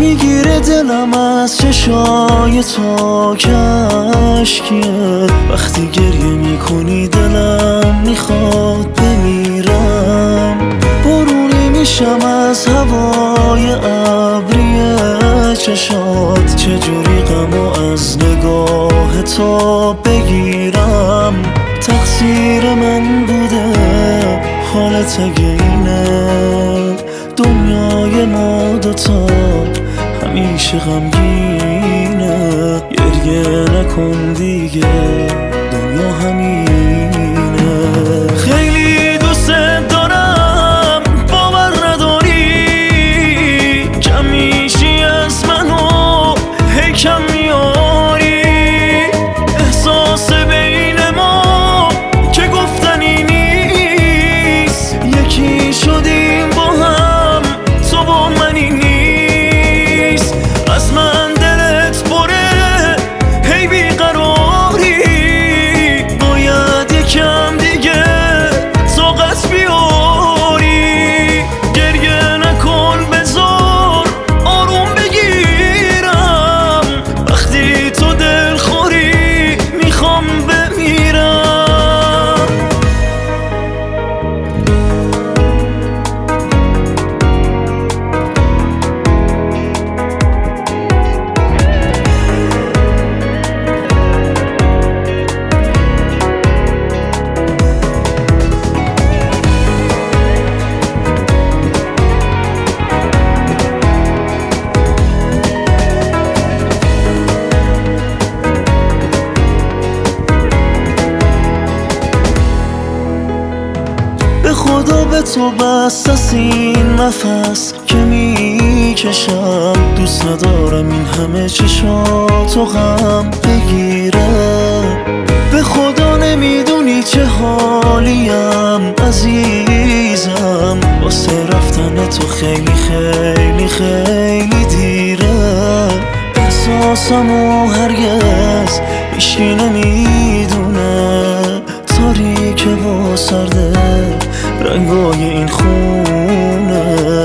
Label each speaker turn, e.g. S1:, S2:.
S1: میگیره دلم از چشای تو کشکیه. وقتی گریه میکنی دلم میخواد بمیرم. بارونی میشم از هوای ابری چشات. چجوری غمو از نگاه تو بگیرم؟ تقصیر من بوده حالت اگه اینه. دنیای ما دوتا همیشه غمگینه. گریه نکن دیگه دنیا همینه. خیلی دوست دارم باور نداری. کم میشی از منو هی کم میاری. احساس بین ما که گفتنی نیست. یکی شدیم با هم تو با منی نیست. از من دلت پره هی بیقراری. باید یکم دیگه طاقت بیاری. گریه نکن بذار آروم بگیرم. وقتی تو دل خوری میخوام بمیرم. به خدا به تو بست از این نفس که میکشم. دوست ندارم این همه چشاتو غم بگیره. به خدا نمیدونی چه حالیم عزیزم. واسه رفتن تو خیلی خیلی خیلی دیره. احساسمو هرگز هیچکی نمیدونه. تاریکه و سرده رنگای این خونه.